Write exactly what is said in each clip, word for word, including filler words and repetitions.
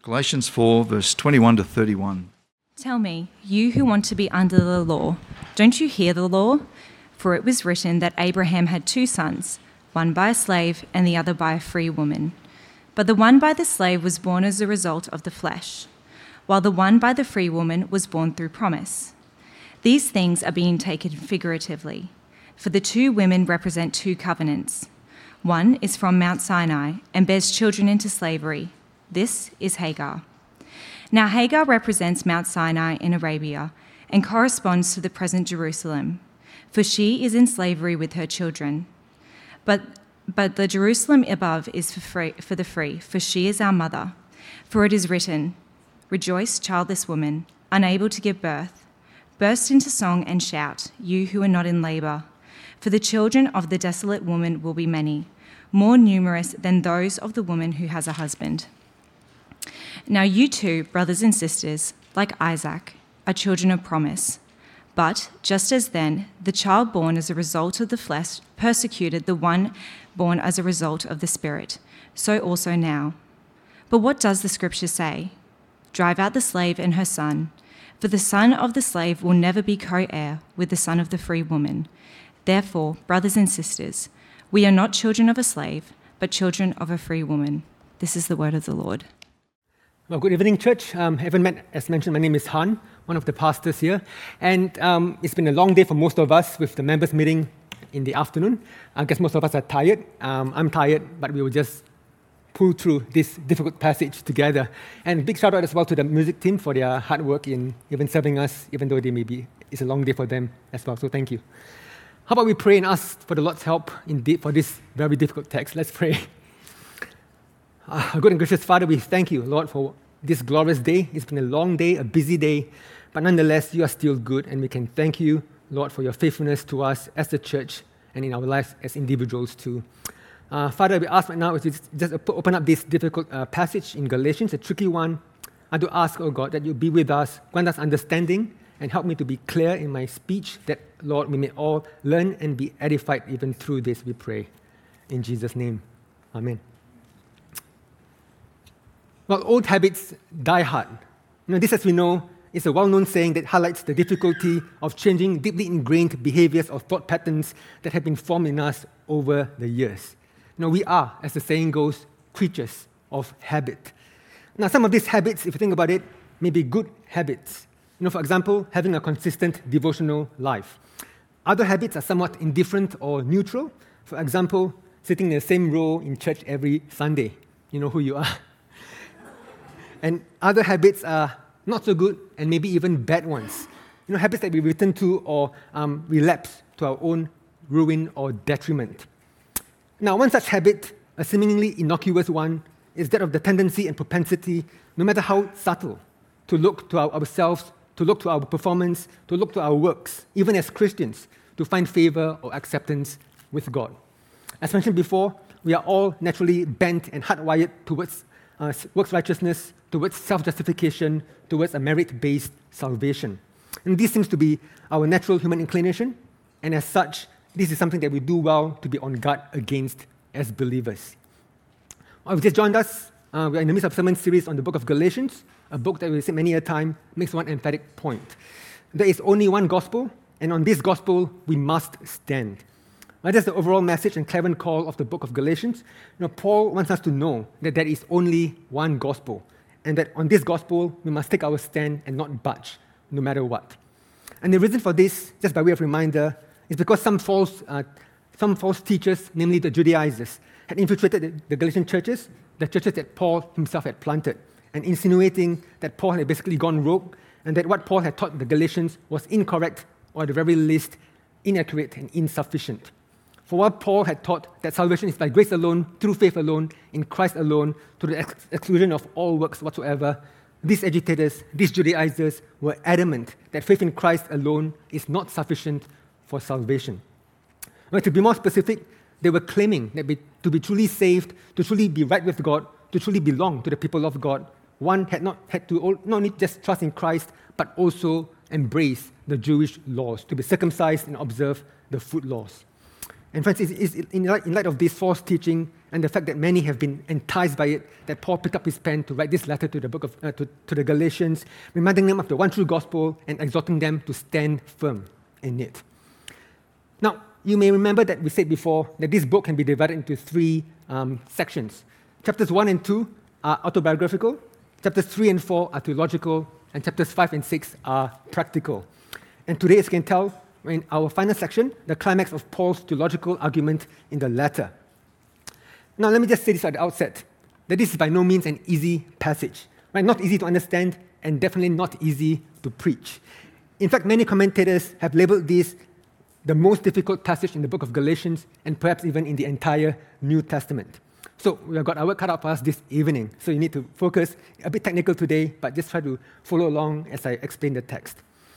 Galatians four, verse twenty-one to thirty-one. Tell me, you who want to be under the law, don't you hear the law? For it was written that Abraham had two sons, one by a slave and the other by a free woman. But the one by the slave was born as a result of the flesh, while the one by the free woman was born through promise. These things are being taken figuratively, for the two women represent two covenants. One is from Mount Sinai and bears children into slavery. This is Hagar. Now Hagar represents Mount Sinai in Arabia and corresponds to the present Jerusalem, for she is in slavery with her children. But, but the Jerusalem above is for, free, for the free, for she is our mother. For it is written, "Rejoice, childless woman, unable to give birth. Burst into song and shout, you who are not in labour. For the children of the desolate woman will be many, more numerous than those of the woman who has a husband." Now you too, brothers and sisters, like Isaac, are children of promise. But just as then, the child born as a result of the flesh persecuted the one born as a result of the Spirit, so also now. But what does the Scripture say? Drive out the slave and her son, for the son of the slave will never be co-heir with the son of the free woman. Therefore, brothers and sisters, we are not children of a slave, but children of a free woman. This is the word of the Lord. Well, good evening, church. Um, haven't met, as mentioned, my name is Han, one of the pastors here. And um, it's been a long day for most of us with the members meeting in the afternoon. I guess most of us are tired. Um, I'm tired, but we will just pull through this difficult passage together. And big shout out as well to the music team for their hard work in even serving us, even though they may be, it's a long day for them as well. So thank you. How about we pray and ask for the Lord's help indeed for this very difficult text? Let's pray. Uh, good and gracious Father, we thank you, Lord, for this glorious day. It's been a long day, a busy day, but nonetheless, you are still good, and we can thank you, Lord, for your faithfulness to us as the church and in our lives as individuals too. Uh, Father, we ask right now, if you just, just open up this difficult uh, passage in Galatians, a tricky one. I do ask, oh God, that you be with us, grant us understanding, and help me to be clear in my speech, that, Lord, we may all learn and be edified even through this, we pray. In Jesus' name, amen. Well, old habits die hard. You know, this, as we know, is a well-known saying that highlights the difficulty of changing deeply ingrained behaviors or thought patterns that have been formed in us over the years. You know, we are, as the saying goes, creatures of habit. Now, some of these habits, if you think about it, may be good habits. You know, for example, having a consistent devotional life. Other habits are somewhat indifferent or neutral. For example, sitting in the same row in church every Sunday. You know who you are. And other habits are not so good and maybe even bad ones. You know, habits that we return to or um, relapse to our own ruin or detriment. Now, one such habit, a seemingly innocuous one, is that of the tendency and propensity, no matter how subtle, to look to our, ourselves, to look to our performance, to look to our works, even as Christians, to find favor or acceptance with God. As mentioned before, we are all naturally bent and hardwired towards uh, works righteousness, towards self-justification, towards a merit-based salvation. And this seems to be our natural human inclination, and as such, this is something that we do well to be on guard against as believers. Well, if you just joined us, uh, we're in the midst of a sermon series on the book of Galatians, a book that we've seen many a time, makes one emphatic point. There is only one gospel, and on this gospel, we must stand. Well, that's the overall message and clarion call of the book of Galatians. You know, Paul wants us to know that there is only one gospel, and that on this gospel, we must take our stand and not budge, no matter what. And the reason for this, just by way of reminder, is because some false, uh, some false teachers, namely the Judaizers, had infiltrated the, the Galatian churches, the churches that Paul himself had planted, and insinuating that Paul had basically gone rogue, and that what Paul had taught the Galatians was incorrect, or at the very least, inaccurate and insufficient. For while Paul had taught that salvation is by grace alone, through faith alone, in Christ alone, to the ex- exclusion of all works whatsoever, these agitators, these Judaizers, were adamant that faith in Christ alone is not sufficient for salvation. Well, to be more specific, they were claiming that be, to be truly saved, to truly be right with God, to truly belong to the people of God, one had not had to not only just trust in Christ, but also embrace the Jewish laws, to be circumcised and observe the food laws. And friends, it's, it's in, light, in light of this false teaching and the fact that many have been enticed by it, that Paul picked up his pen to write this letter to the book of uh, to, to the Galatians, reminding them of the one true gospel and exhorting them to stand firm in it. Now, you may remember that we said before that this book can be divided into three um, sections. Chapters one and two are autobiographical, chapters three and four are theological, and chapters five and six are practical. And today, as you can tell, in our final section, the climax of Paul's theological argument in the letter. Now, let me just say this at the outset, that this is by no means an easy passage. Right? Not easy to understand, and definitely not easy to preach. In fact, many commentators have labeled this the most difficult passage in the book of Galatians, and perhaps even in the entire New Testament. So we have got our work cut out for us this evening. So you need to focus, a bit technical today, but just try to follow along as I explain the text.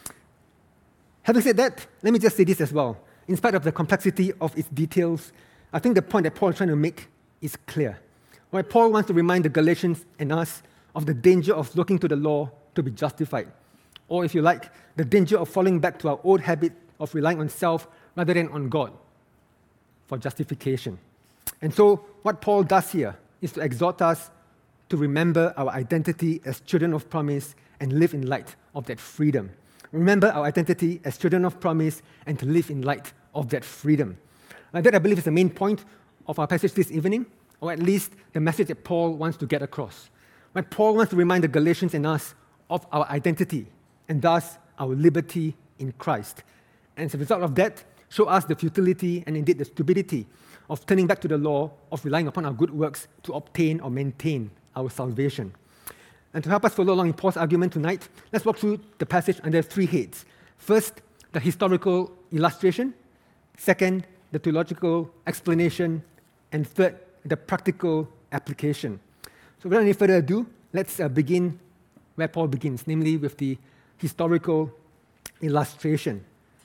Having said that, let me just say this as well. In spite of the complexity of its details, I think the point that Paul is trying to make is clear. Right? Paul wants to remind the Galatians and us of the danger of looking to the law to be justified. Or if you like, the danger of falling back to our old habit of relying on self rather than on God for justification. And so what Paul does here is to exhort us to remember our identity as children of promise and live in light of that freedom. Remember our identity as children of promise and to live in light of that freedom. Now, that, I believe, is the main point of our passage this evening, or at least the message that Paul wants to get across. When Paul wants to remind the Galatians and us of our identity and thus our liberty in Christ. And as a result of that, show us the futility and indeed the stupidity of turning back to the law, of relying upon our good works to obtain or maintain our salvation. And to help us follow along in Paul's argument tonight, let's walk through the passage under three heads. First, the historical illustration. Second, the theological explanation. And third, the practical application. So without any further ado, let's uh, begin where Paul begins, namely with the historical illustration.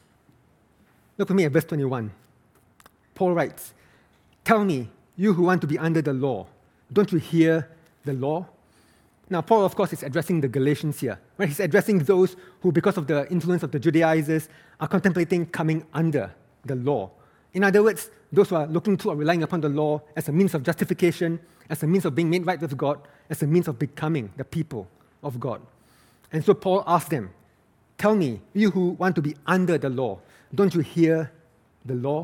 Look with me at verse twenty-one. Paul writes, "Tell me, you who want to be under the law, don't you hear the law?" Now, Paul, of course, is addressing the Galatians here. Right? He's addressing those who, because of the influence of the Judaizers, are contemplating coming under the law. In other words, those who are looking to or relying upon the law as a means of justification, as a means of being made right with God, as a means of becoming the people of God. And so Paul asks them, "Tell me, you who want to be under the law, don't you hear the law?"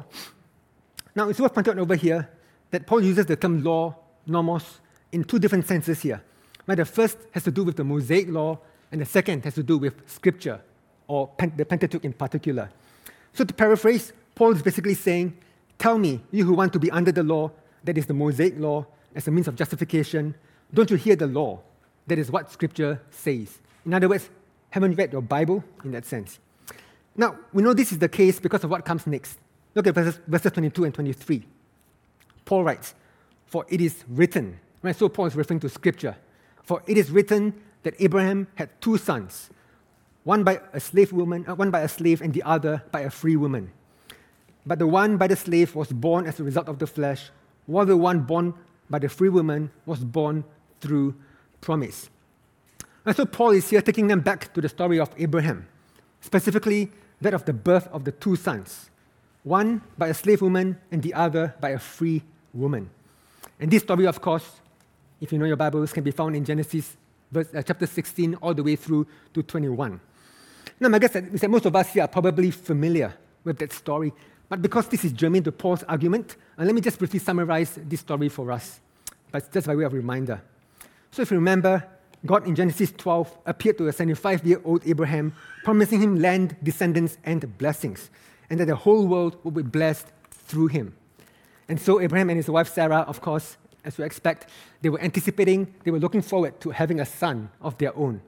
Now, it's worth pointing out over here that Paul uses the term law, nomos, in two different senses here. Right, the first has to do with the Mosaic law, and the second has to do with Scripture, or the Pentateuch in particular. So to paraphrase, Paul is basically saying, "Tell me, you who want to be under the law, that is the Mosaic law, as a means of justification, don't you hear the law? That is what Scripture says." In other words, haven't you read your Bible in that sense? Now, we know this is the case because of what comes next. Look at verses, verses twenty-two and twenty-three. Paul writes, "For it is written," right? So Paul is referring to Scripture. "For it is written that Abraham had two sons, one by a slave woman, uh, one by a slave, and the other by a free woman. But the one by the slave was born as a result of the flesh, while the one born by the free woman was born through promise." And so Paul is here taking them back to the story of Abraham, specifically that of the birth of the two sons, one by a slave woman and the other by a free woman. And this story, of course, if you know your Bibles, can be found in Genesis verse, uh, chapter sixteen all the way through to twenty-one. Now, my guess is that most of us here are probably familiar with that story, but because this is germane to Paul's argument, uh, let me just briefly summarize this story for us, but just by way of reminder. So if you remember, God in Genesis twelve appeared to a seventy-five-year-old Abraham, promising him land, descendants, and blessings, and that the whole world would be blessed through him. And so Abraham and his wife Sarah, of course, as you expect, they were anticipating, they were looking forward to having a son of their own.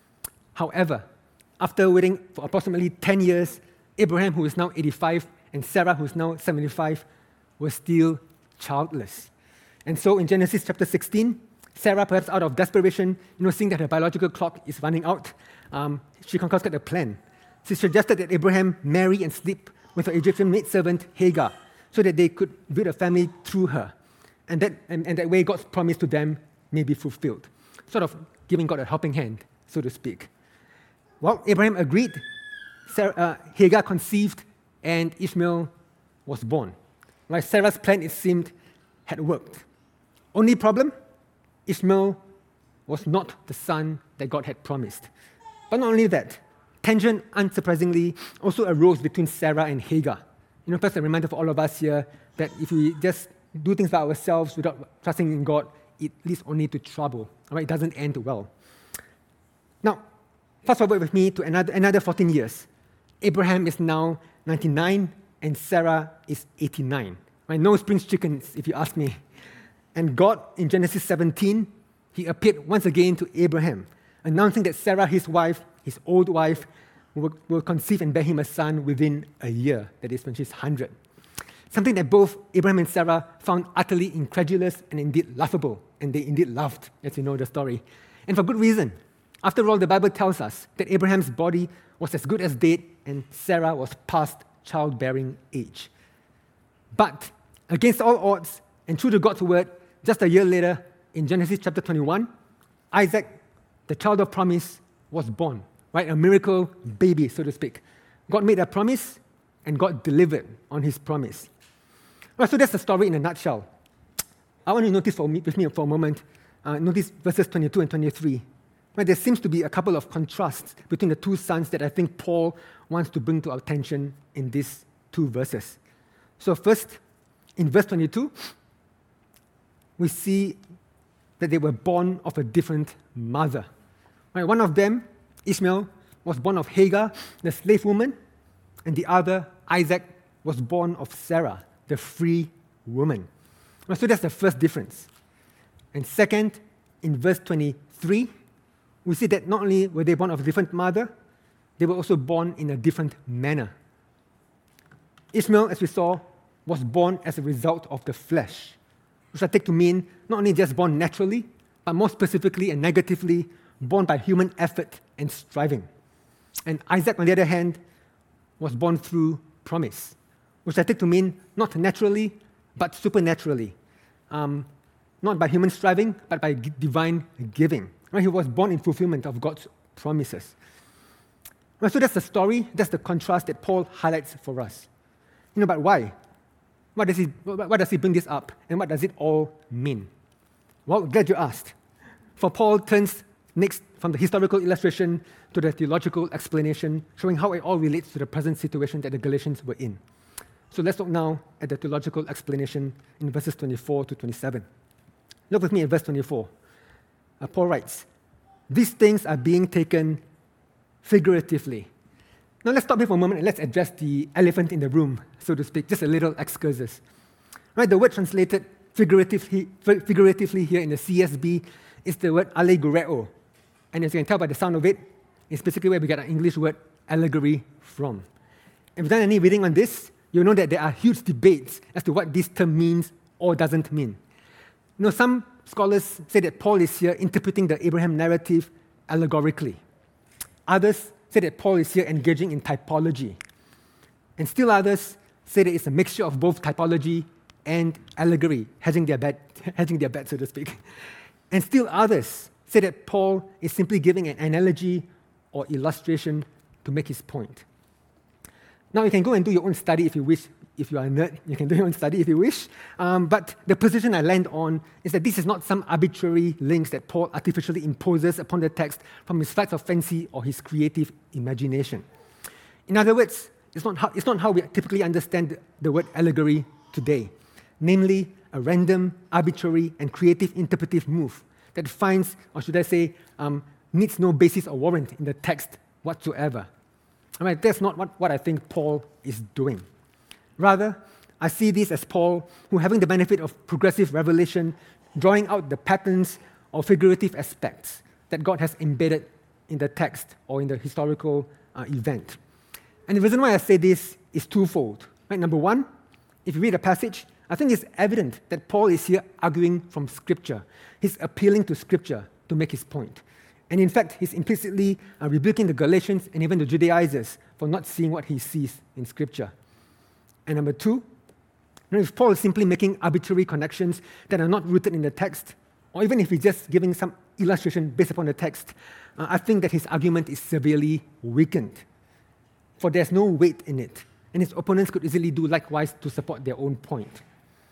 However, after waiting for approximately ten years, Abraham, who is now eighty-five, and Sarah, who is now seventy-five, were still childless. And so in Genesis chapter sixteen, Sarah, perhaps out of desperation, you know, seeing that her biological clock is running out, um, she concocted a plan. She suggested that Abraham marry and sleep with her Egyptian maidservant Hagar, so that they could build a family through her. And that, and, and that way God's promise to them may be fulfilled. Sort of giving God a helping hand, so to speak. Well, Abraham agreed. Sarah, uh, Hagar conceived, and Ishmael was born. Right, Sarah's plan, it seemed, had worked. Only problem? Ishmael was not the son that God had promised. But not only that, tension, unsurprisingly, also arose between Sarah and Hagar. You know, perhaps a reminder for all of us here that if we just do things by ourselves without trusting in God, it leads only to trouble. All right? It doesn't end well. Now, fast forward with me to another, another fourteen years. Abraham is now ninety-nine and Sarah is eighty-nine. Right? No spring chickens, if you ask me. And God, in Genesis seventeen, he appeared once again to Abraham, announcing that Sarah, his wife, his old wife, will, will conceive and bear him a son within a year, that is, when she's one hundred. Something that both Abraham and Sarah found utterly incredulous and indeed laughable, and they indeed laughed, as you know the story. And for good reason. After all, the Bible tells us that Abraham's body was as good as dead, and Sarah was past childbearing age. But, against all odds, and true to God's word, just a year later, in Genesis chapter twenty-one, Isaac, the child of promise, was born, right? A miracle baby, so to speak. God made a promise, and God delivered on his promise. Right, so that's the story in a nutshell. I want you to notice for me, with me for a moment, uh, notice verses twenty-two and twenty-three. Right, there seems to be a couple of contrasts between the two sons that I think Paul wants to bring to our attention in these two verses. So first, in verse twenty-two, we see that they were born of a different mother. Right, one of them, Ishmael, was born of Hagar, the slave woman, and the other, Isaac, was born of Sarah, the free woman. Right, so that's the first difference. And second, in verse twenty-three, we see that not only were they born of a different mother, they were also born in a different manner. Ishmael, as we saw, was born as a result of the flesh, which I take to mean not only just born naturally, but more specifically and negatively, born by human effort and striving. And Isaac, on the other hand, was born through promise, which I take to mean not naturally, but supernaturally. Um, not by human striving, but by g- divine giving. Right? He was born in fulfillment of God's promises. Right, so that's the story, that's the contrast that Paul highlights for us. You know, but why? Why does he, why does he bring this up? And what does it all mean? Well, glad you asked. For Paul turns next from the historical illustration to the theological explanation, showing how it all relates to the present situation that the Galatians were in. So let's look now at the theological explanation in verses twenty-four to twenty-seven. Look with me at verse twenty-four. Uh, Paul writes, "These things are being taken figuratively." Now let's stop here for a moment and let's address the elephant in the room, so to speak, just a little excursus. Right, the word translated figuratively, figuratively here in the C S B is the word allegoreo. And as you can tell by the sound of it, it's basically where we get our English word allegory from. If you've done any reading on this, you'll know that there are huge debates as to what this term means or doesn't mean. You know, some scholars say that Paul is here interpreting the Abraham narrative allegorically. Others say that Paul is here engaging in typology. And still others say that it's a mixture of both typology and allegory, hedging their bet, hedging their bet, so to speak. And still others say that Paul is simply giving an analogy or illustration to make his point. Now, you can go and do your own study if you wish. If you are a nerd, you can do your own study if you wish. Um, but the position I land on is that this is not some arbitrary links that Paul artificially imposes upon the text from his flights of fancy or his creative imagination. In other words, it's not how, it's not how we typically understand the word allegory today, namely a random, arbitrary, and creative interpretive move that finds, or should I say, um, needs no basis or warrant in the text whatsoever. All right, that's not what, what I think Paul is doing. Rather, I see this as Paul, who, having the benefit of progressive revelation, drawing out the patterns or figurative aspects that God has embedded in the text or in the historical uh, event. And the reason why I say this is twofold. Right? Number one, if you read the passage, I think it's evident that Paul is here arguing from Scripture. He's appealing to Scripture to make his point. And in fact, he's implicitly uh, rebuking the Galatians and even the Judaizers for not seeing what he sees in Scripture. And number two, you know, if Paul is simply making arbitrary connections that are not rooted in the text, or even if he's just giving some illustration based upon the text, uh, I think that his argument is severely weakened. For there's no weight in it, and his opponents could easily do likewise to support their own point.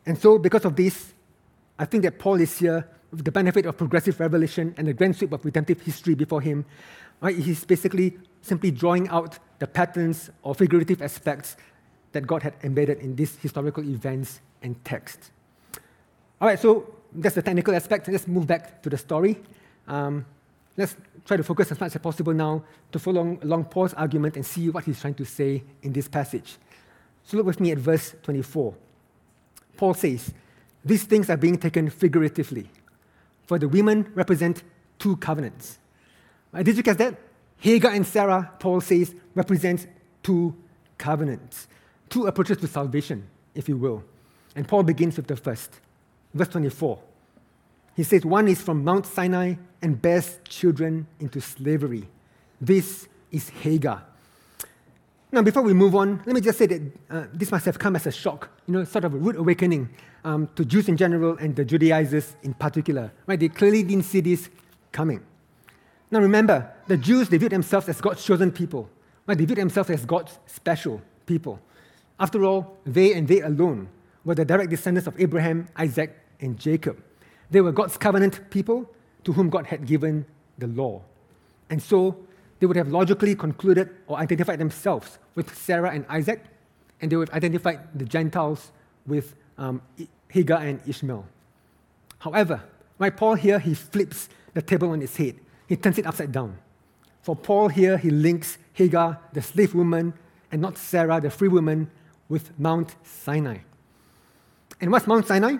And so, because of this, I think that Paul is here with the benefit of progressive revelation and the grand sweep of redemptive history before him. Right? He's basically simply drawing out the patterns or figurative aspects that God had embedded in these historical events and texts. All right, so that's the technical aspect. Let's move back to the story. Um, let's try to focus as much as possible now to follow along Paul's argument and see what he's trying to say in this passage. So look with me at verse twenty-four. Paul says, "These things are being taken figuratively, for the women represent two covenants." Uh, did you catch that? Hagar and Sarah, Paul says, represent two covenants, two approaches to salvation, if you will. And Paul begins with the first. Verse twenty-four. He says, "One is from Mount Sinai and bears children into slavery. This is Hagar." Now, before we move on, let me just say that uh, this must have come as a shock, you know, sort of a rude awakening um, to Jews in general and the Judaizers in particular. Right? They clearly didn't see this coming. Now, remember, the Jews, they viewed themselves as God's chosen people. Right? They viewed themselves as God's special people. After all, they and they alone were the direct descendants of Abraham, Isaac, and Jacob. They were God's covenant people to whom God had given the law. And so, they would have logically concluded or identified themselves with Sarah and Isaac, and they would have identified the Gentiles with um, Hagar and Ishmael. However, right, Paul here, he flips the table on its head. He turns it upside down. For Paul here, he links Hagar, the slave woman, and not Sarah, the free woman, with Mount Sinai. And what's Mount Sinai?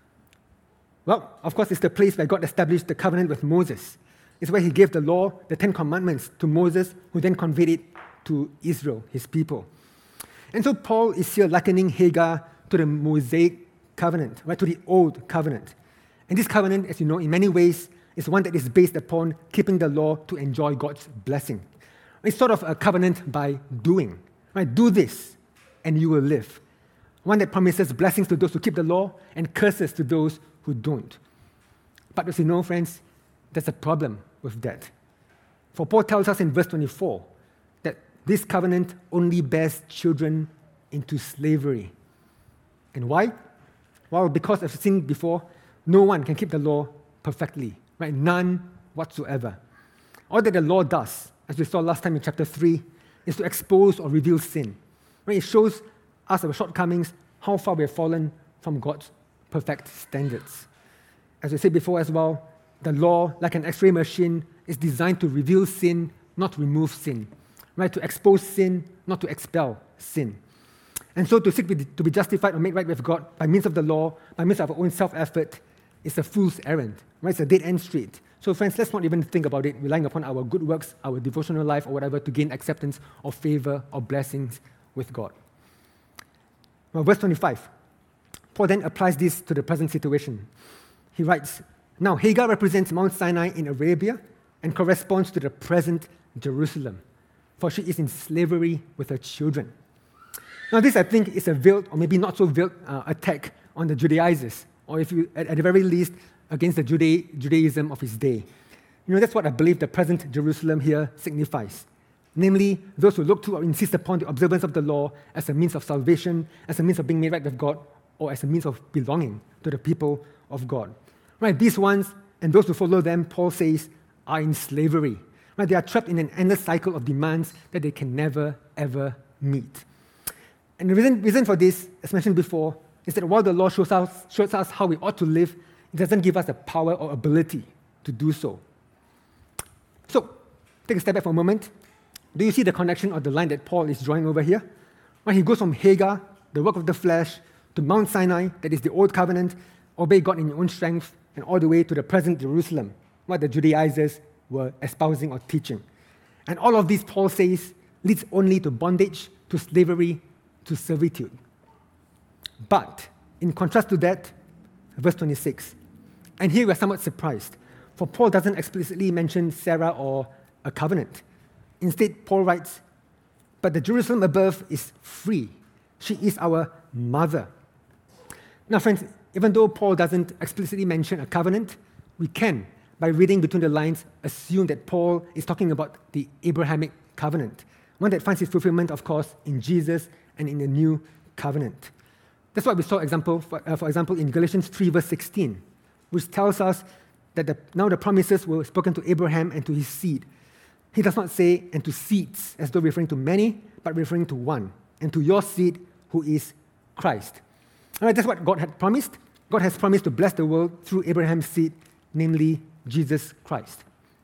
Well, of course, it's the place where God established the covenant with Moses. It's where he gave the law, the Ten Commandments, to Moses, who then conveyed it to Israel, his people. And so Paul is here likening Hagar to the Mosaic covenant, right, to the Old Covenant. And this covenant, as you know, in many ways, is one that is based upon keeping the law to enjoy God's blessing. It's sort of a covenant by doing. Right? Do this, and you will live. One that promises blessings to those who keep the law and curses to those who don't. But as you know, friends, there's a problem with that. For Paul tells us in verse twenty-four that this covenant only bears children into slavery. And why? Well, because as seen before, no one can keep the law perfectly, right? None whatsoever. All that the law does, as we saw last time in chapter three, is to expose or reveal sin. Right? It shows us our shortcomings, how far we have fallen from God's perfect standards. As we said before as well, the law, like an X-ray machine, is designed to reveal sin, not remove sin. Right? To expose sin, not to expel sin. And so to seek to be justified or made right with God by means of the law, by means of our own self-effort, is a fool's errand. Right? It's a dead-end street. So friends, let's not even think about it, relying upon our good works, our devotional life, or whatever, to gain acceptance or favor or blessings with God. Well, verse twenty-five. Paul then applies this to the present situation. He writes, "Now Hagar represents Mount Sinai in Arabia and corresponds to the present Jerusalem, for she is in slavery with her children." Now this, I think, is a veiled, or maybe not so veiled, uh, attack on the Judaizers, or if you, at, at the very least, against the Juda- Judaism of his day. You know, that's what I believe the present Jerusalem here signifies. Namely, those who look to or insist upon the observance of the law as a means of salvation, as a means of being made right with God, or as a means of belonging to the people of God. Right, these ones, and those who follow them, Paul says, are in slavery. Right, they are trapped in an endless cycle of demands that they can never, ever meet. And the reason, reason for this, as mentioned before, is that while the law shows us, shows us how we ought to live, it doesn't give us the power or ability to do so. So, take a step back for a moment. Do you see the connection of the line that Paul is drawing over here? Well, he goes from Hagar, the work of the flesh, to Mount Sinai, that is the old covenant, obey God in your own strength, and all the way to the present Jerusalem, what the Judaizers were espousing or teaching. And all of this, Paul says, leads only to bondage, to slavery, to servitude. But, in contrast to that, verse twenty-six, and here we're somewhat surprised, for Paul doesn't explicitly mention Sarah or a covenant. Instead, Paul writes, "But the Jerusalem above is free. She is our mother." Now, friends, even though Paul doesn't explicitly mention a covenant, we can, by reading between the lines, assume that Paul is talking about the Abrahamic covenant, one that finds its fulfillment, of course, in Jesus and in the new covenant. That's what we saw, example, for, uh, for example, in Galatians three, verse sixteen, which tells us that the, now the promises were spoken to Abraham and to his seed. He does not say, and to seeds, as though referring to many, but referring to one, and to your seed, who is Christ. All right, that's what God had promised. God has promised to bless the world through Abraham's seed, namely Jesus Christ.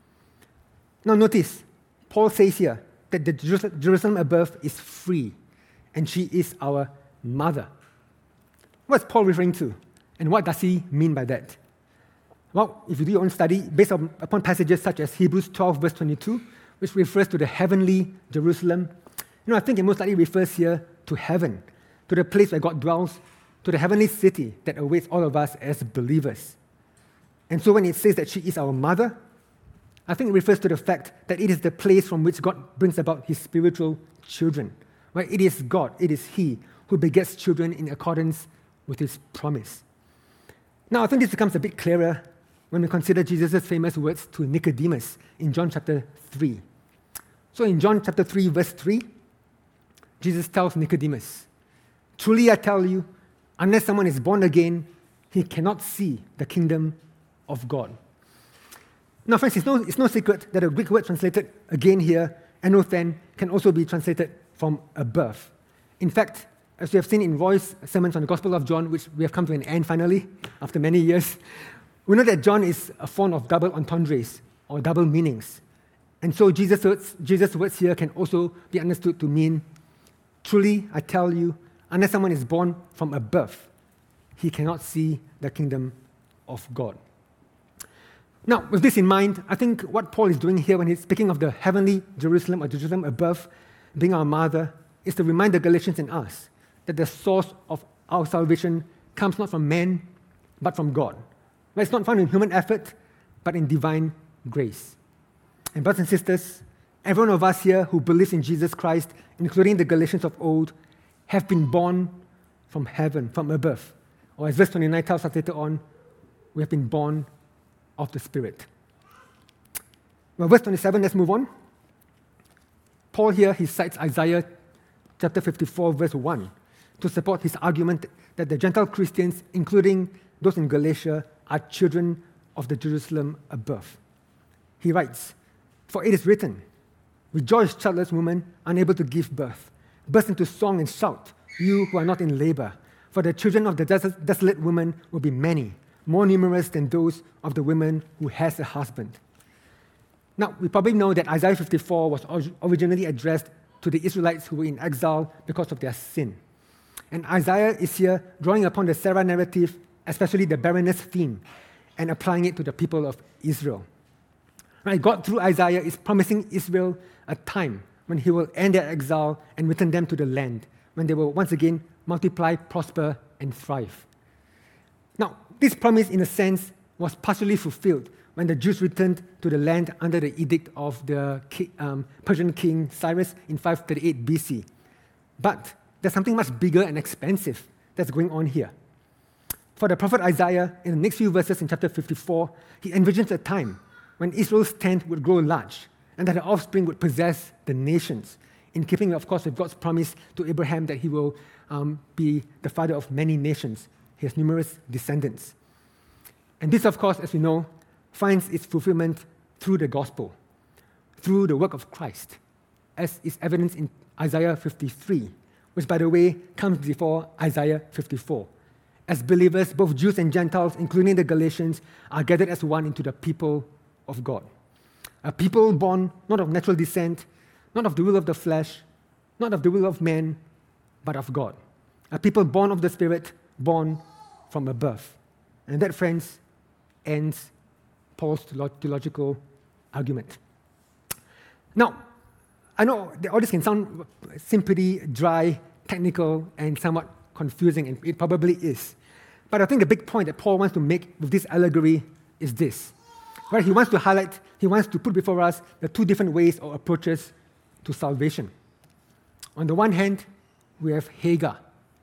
Now notice, Paul says here that the Jerusalem above is free, and she is our mother. What's Paul referring to? And what does he mean by that? Well, if you do your own study, based on, upon passages such as Hebrews twelve, verse twenty-two, which refers to the heavenly Jerusalem, you know, I think it most likely refers here to heaven, to the place where God dwells, to the heavenly city that awaits all of us as believers. And so when it says that she is our mother, I think it refers to the fact that it is the place from which God brings about his spiritual children. Right? It is God, it is he who begets children in accordance with his promise. Now, I think this becomes a bit clearer when we consider Jesus' famous words to Nicodemus in John chapter three. So in John chapter three, verse three, Jesus tells Nicodemus, "Truly I tell you, unless someone is born again, he cannot see the kingdom of God." Now, friends, it's no, it's no secret that the Greek word translated again here, anothen, can also be translated from above. In fact, as we have seen in Roy's sermons on the Gospel of John, which we have come to an end finally, after many years, we know that John is a font of double entendres, or double meanings. And so Jesus' words, Jesus' words here can also be understood to mean, truly, I tell you, unless someone is born from above, he cannot see the kingdom of God. Now, with this in mind, I think what Paul is doing here when he's speaking of the heavenly Jerusalem or Jerusalem above being our mother is to remind the Galatians and us that the source of our salvation comes not from man, but from God. It's not found in human effort, but in divine grace. And brothers and sisters, every one of us here who believes in Jesus Christ, including the Galatians of old, have been born from heaven, from above. Or as verse twenty-nine tells us later on, we have been born of the Spirit. Well, verse twenty-seven, let's move on. Paul here, he cites Isaiah chapter fifty-four, verse one, to support his argument that the Gentile Christians, including those in Galatia, are children of the Jerusalem above. He writes, "For it is written, rejoice, childless woman, unable to give birth. Burst into song and shout, you who are not in labor. For the children of the des- desolate woman will be many, more numerous than those of the woman who has a husband." Now, we probably know that Isaiah fifty-four was originally addressed to the Israelites who were in exile because of their sin. And Isaiah is here drawing upon the Sarah narrative, especially the barrenness theme, and applying it to the people of Israel. Right, God, through Isaiah, is promising Israel a time when he will end their exile and return them to the land, when they will once again multiply, prosper, and thrive. Now, this promise, in a sense, was partially fulfilled when the Jews returned to the land under the edict of the um, Persian king Cyrus in five thirty-eight B C. But there's something much bigger and expansive that's going on here. For the prophet Isaiah, in the next few verses in chapter fifty-four, he envisions a time when Israel's tent would grow large and that her offspring would possess the nations, in keeping, of course, with God's promise to Abraham that he will um, be the father of many nations. He has numerous descendants. And this, of course, as we know, finds its fulfillment through the gospel, through the work of Christ, as is evidenced in Isaiah fifty-three, which, by the way, comes before Isaiah fifty-four. As believers, both Jews and Gentiles, including the Galatians, are gathered as one into the people of God. A people born not of natural descent, not of the will of the flesh, not of the will of man, but of God. A people born of the Spirit, born from above. And that, friends, ends Paul's theological argument. Now, I know that all this can sound simply dry, technical, and somewhat confusing, and it probably is. But I think the big point that Paul wants to make with this allegory is this. Right? He wants to highlight, he wants to put before us the two different ways or approaches to salvation. On the one hand, we have Hagar,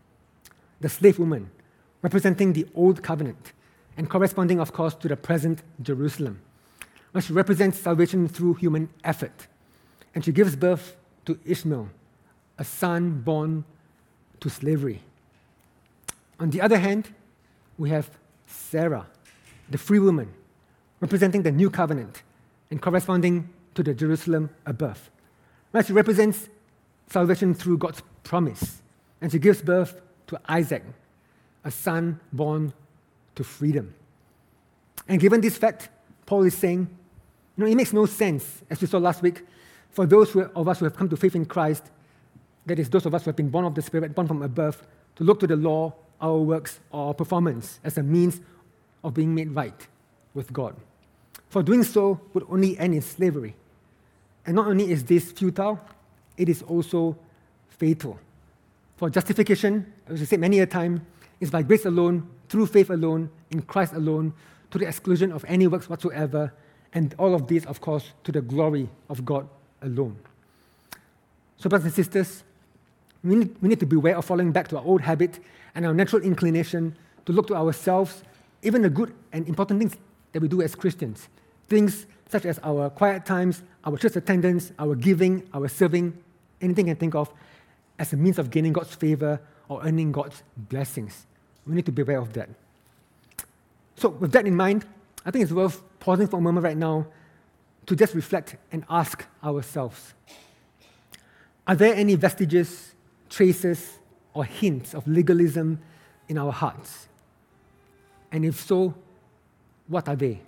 the slave woman, representing the old covenant, and corresponding, of course, to the present Jerusalem, where she represents salvation through human effort. And she gives birth to Ishmael, a son born to slavery. On the other hand, we have Sarah, the free woman, representing the new covenant and corresponding to the Jerusalem above. Right, she represents salvation through God's promise, and she gives birth to Isaac, a son born to freedom. And given this fact, Paul is saying, you know, it makes no sense, as we saw last week, for those who, of us who have come to faith in Christ, that is, those of us who have been born of the Spirit, born from above, to look to the law, our works, or our performance as a means of being made right with God. For doing so would only end in slavery. And not only is this futile, it is also fatal. For justification, as we said many a time, is by grace alone, through faith alone, in Christ alone, to the exclusion of any works whatsoever, and all of this, of course, to the glory of God alone. So, brothers and sisters, we need, we need to beware of falling back to our old habit and our natural inclination to look to ourselves, even the good and important things that we do as Christians. Things such as our quiet times, our church attendance, our giving, our serving, anything you can think of, as a means of gaining God's favor or earning God's blessings. We need to beware of that. So with that in mind, I think it's worth pausing for a moment right now to just reflect and ask ourselves, are there any vestiges, traces, or hints of legalism in our hearts? And if so, what are they?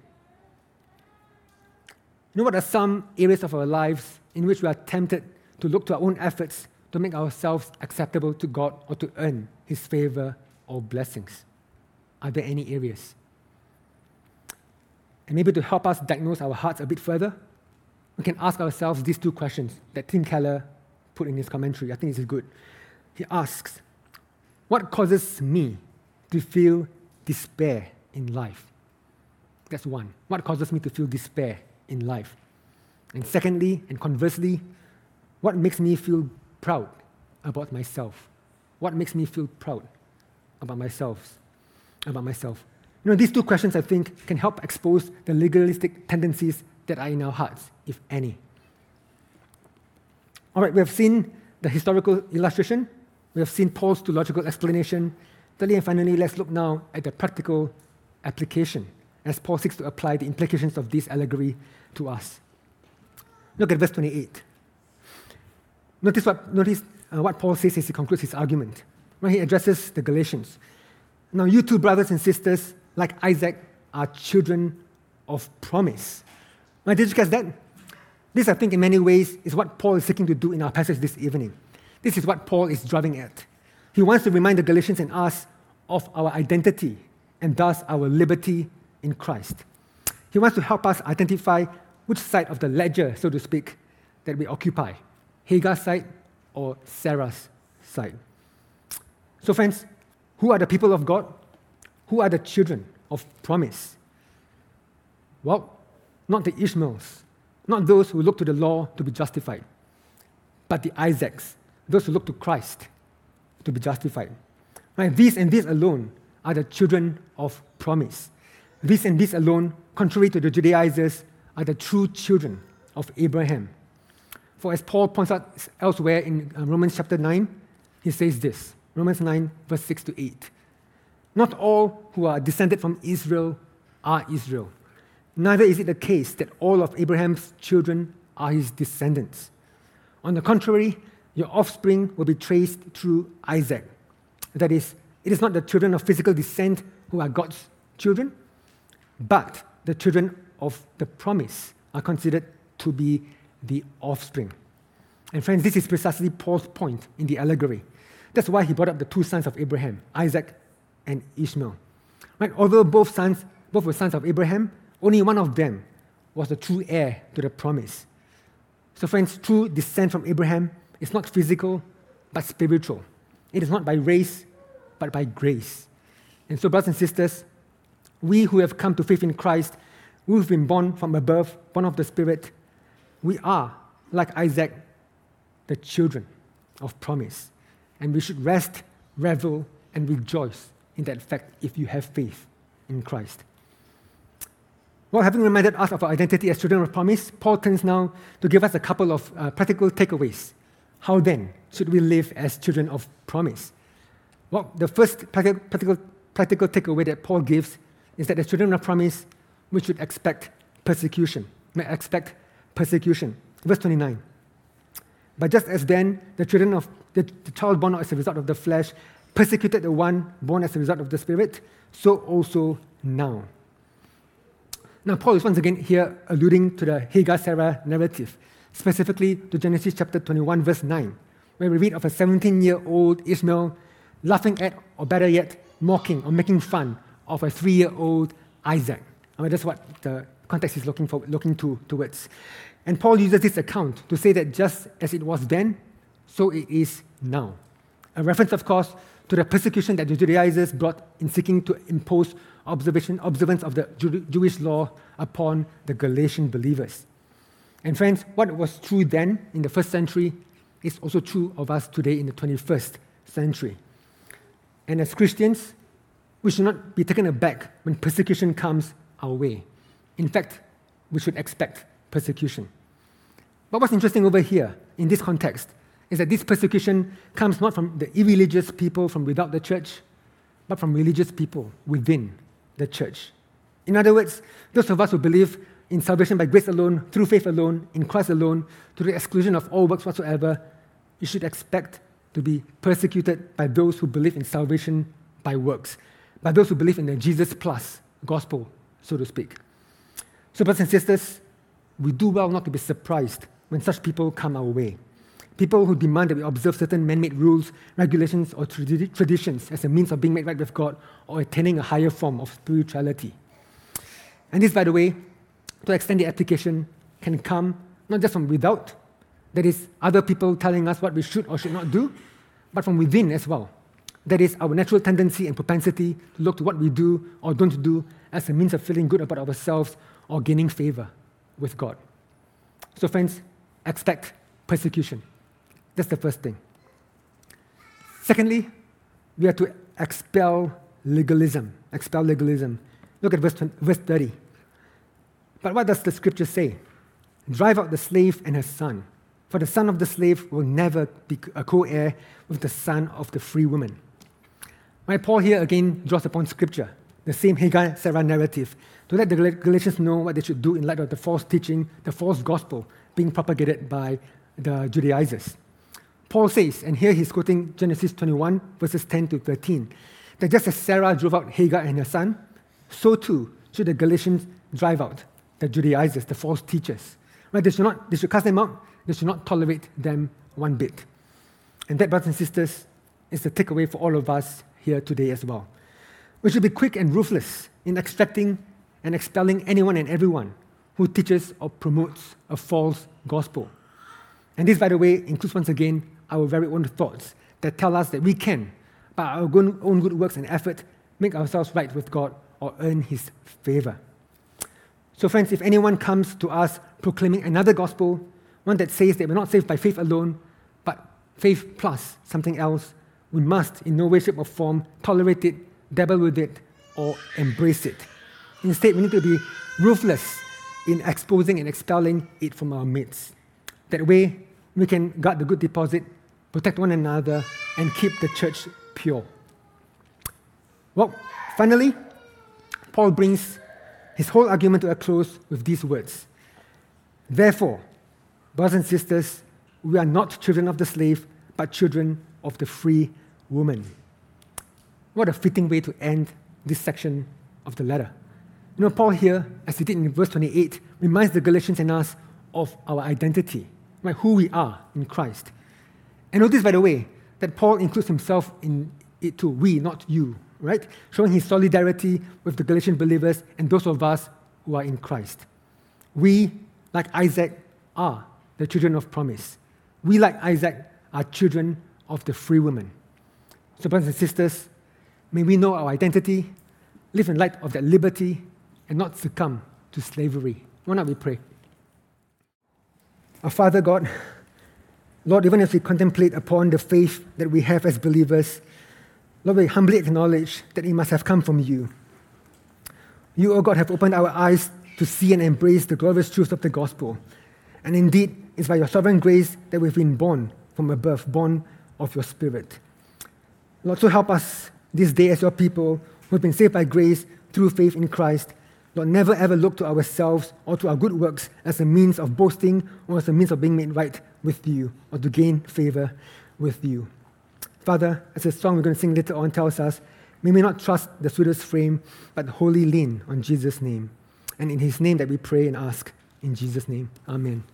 You know what are some areas of our lives in which we are tempted to look to our own efforts to make ourselves acceptable to God or to earn His favor or blessings? Are there any areas? And maybe to help us diagnose our hearts a bit further, we can ask ourselves these two questions that Tim Keller put in his commentary. I think this is good. He asks, what causes me to feel despair in life? That's one. What causes me to feel despair in life? And secondly, and conversely, what makes me feel proud about myself? What makes me feel proud about myself? About myself? You know, these two questions, I think, can help expose the legalistic tendencies that are in our hearts, if any. All right, we have seen the historical illustration. We have seen Paul's theological explanation. Thirdly and finally, let's look now at the practical application as Paul seeks to apply the implications of this allegory to us. Look at verse twenty-eight. Notice what, notice, uh, what Paul says as he concludes his argument, when he addresses the Galatians. Now, you two brothers and sisters, like Isaac, are children of promise. Now, did you catch that? This, I think, in many ways, is what Paul is seeking to do in our passage this evening. This is what Paul is driving at. He wants to remind the Galatians and us of our identity and thus our liberty in Christ. He wants to help us identify which side of the ledger, so to speak, that we occupy, Hagar's side or Sarah's side. So, friends, who are the people of God? Who are the children of promise? Well, not the Ishmaels, not those who look to the law to be justified, but the Isaacs, those who look to Christ to be justified. Right? These and these alone are the children of promise. These and these alone, contrary to the Judaizers, are the true children of Abraham. For as Paul points out elsewhere in Romans chapter nine, he says this, Romans nine, verse six to eight. Not all who are descended from Israel are Israel. Neither is it the case that all of Abraham's children are his descendants. On the contrary, your offspring will be traced through Isaac. That is, it is not the children of physical descent who are God's children, but the children of the promise are considered to be the offspring. And friends, this is precisely Paul's point in the allegory. That's why he brought up the two sons of Abraham, Isaac and Ishmael. Right? Although both sons, both were sons of Abraham, only one of them was the true heir to the promise. So friends, true descent from Abraham is not physical, but spiritual. It is not by race, but by grace. And so, brothers and sisters, we who have come to faith in Christ, who have been born from above, born of the Spirit, we are, like Isaac, the children of promise. And we should rest, revel, and rejoice in that fact if you have faith in Christ. Well, having reminded us of our identity as children of promise, Paul turns now to give us a couple of uh, practical takeaways. How then should we live as children of promise? Well, the first practical, practical, practical takeaway that Paul gives is that the children of promise, we should expect persecution. May expect persecution. Verse twenty-nine. But just as then the children of the, the child born as a result of the flesh persecuted the one born as a result of the Spirit, so also now. Now, Paul is once again here alluding to the Hagar-Sarah narrative, specifically to Genesis chapter twenty-one, verse nine, where we read of a seventeen-year-old Ishmael laughing at, or better yet, mocking or making fun of a three-year-old Isaac. I mean, that's what the context is looking for, looking to, towards. And Paul uses this account to say that just as it was then, so it is now. A reference, of course, to the persecution that the Judaizers brought in seeking to impose observation, observance of the Jew- Jewish law upon the Galatian believers. And friends, what was true then in the first century is also true of us today in the twenty-first century. And as Christians, we should not be taken aback when persecution comes our way. In fact, we should expect persecution. But what's interesting over here, in this context, is that this persecution comes not from the irreligious people from without the church, but from religious people within the church. In other words, those of us who believe in salvation by grace alone, through faith alone, in Christ alone, to the exclusion of all works whatsoever, you should expect to be persecuted by those who believe in salvation by works, by those who believe in the Jesus plus gospel, so to speak. So, brothers and sisters, we do well not to be surprised when such people come our way. People who demand that we observe certain man-made rules, regulations, or tradi- traditions as a means of being made right with God or attaining a higher form of spirituality. And this, by the way, to extend the application, can come not just from without, that is, other people telling us what we should or should not do, but from within as well. That is, our natural tendency and propensity to look to what we do or don't do as a means of feeling good about ourselves or gaining favor with God. So, friends, expect persecution. That's the first thing. Secondly, we are to expel legalism. Expel legalism. Look at verse, verse thirty. But what does the scripture say? Drive out the slave and her son, for the son of the slave will never be a co-heir with the son of the free woman. My Paul here again draws upon scripture, the same Hagar-Sarah narrative, to let the Galatians know what they should do in light of the false teaching, the false gospel being propagated by the Judaizers. Paul says, and here he's quoting Genesis twenty-one, verses ten to thirteen, that just as Sarah drove out Hagar and her son, so too should the Galatians drive out the Judaizers, the false teachers. Right? They should not, they should cast them out, they should not tolerate them one bit. And that, brothers and sisters, is the takeaway for all of us here today as well. We should be quick and ruthless in extracting and expelling anyone and everyone who teaches or promotes a false gospel. And this, by the way, includes once again our very own thoughts that tell us that we can, by our own good works and effort, make ourselves right with God or earn His favor. So, friends, if anyone comes to us proclaiming another gospel, one that says that we're not saved by faith alone, but faith plus something else, we must, in no way, shape, or form, tolerate it, dabble with it, or embrace it. Instead, we need to be ruthless in exposing and expelling it from our midst. That way, we can guard the good deposit, protect one another, and keep the church pure. Well, finally, Paul brings his whole argument to a close with these words. Therefore, brothers and sisters, we are not children of the slave, but children of the free woman. What a fitting way to end this section of the letter. You know, Paul here, as he did in verse twenty-eight, reminds the Galatians and us of our identity, right? Who we are in Christ. And notice, by the way, that Paul includes himself in it too, we, not you, right? Showing his solidarity with the Galatian believers and those of us who are in Christ. We, like Isaac, are the children of promise. We, like Isaac, are children of the free woman. So, brothers and sisters, may we know our identity, live in light of that liberty, and not succumb to slavery. Why not we pray? Our Father God, Lord, even as we contemplate upon the faith that we have as believers, Lord, we humbly acknowledge that it must have come from you. You, O God, have opened our eyes to see and embrace the glorious truths of the gospel. And indeed, it's by your sovereign grace that we've been born from above, born of your Spirit. Lord, so help us this day as your people who have been saved by grace through faith in Christ. Lord, never ever look to ourselves or to our good works as a means of boasting or as a means of being made right with you or to gain favor with you. Father, as the song we're going to sing later on tells us, may we not trust the sweetest frame, but wholly lean on Jesus' name. And in his name that we pray and ask, in Jesus' name, amen.